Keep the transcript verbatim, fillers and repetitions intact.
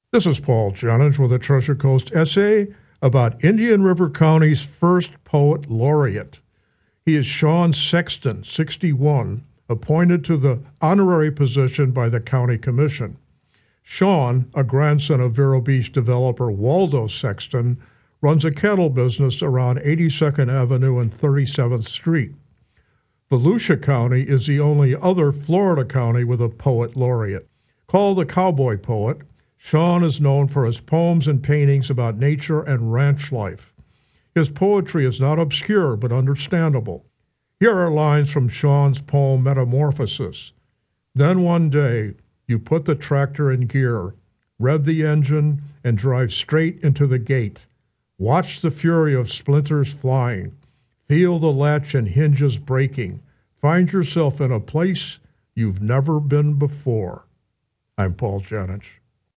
This is Paul Jennings with a Treasure Coast essay about Indian River County's first poet laureate. He is Sean Sexton, sixty-one, appointed to the honorary position by the County Commission. Sean, a grandson of Vero Beach developer Waldo Sexton, runs a cattle business around eighty-second Avenue and thirty-seventh Street. Volusia County is the only other Florida county with a poet laureate. Called the Cowboy Poet, Sean is known for his poems and paintings about nature and ranch life. His poetry is not obscure but understandable. Here are lines from Sean's poem Metamorphosis. Then one day, you put the tractor in gear, rev the engine, and drive straight into the gate. Watch the fury of splinters flying. Feel the latch and hinges breaking. Find yourself in a place you've never been before. I'm Paul Jennings.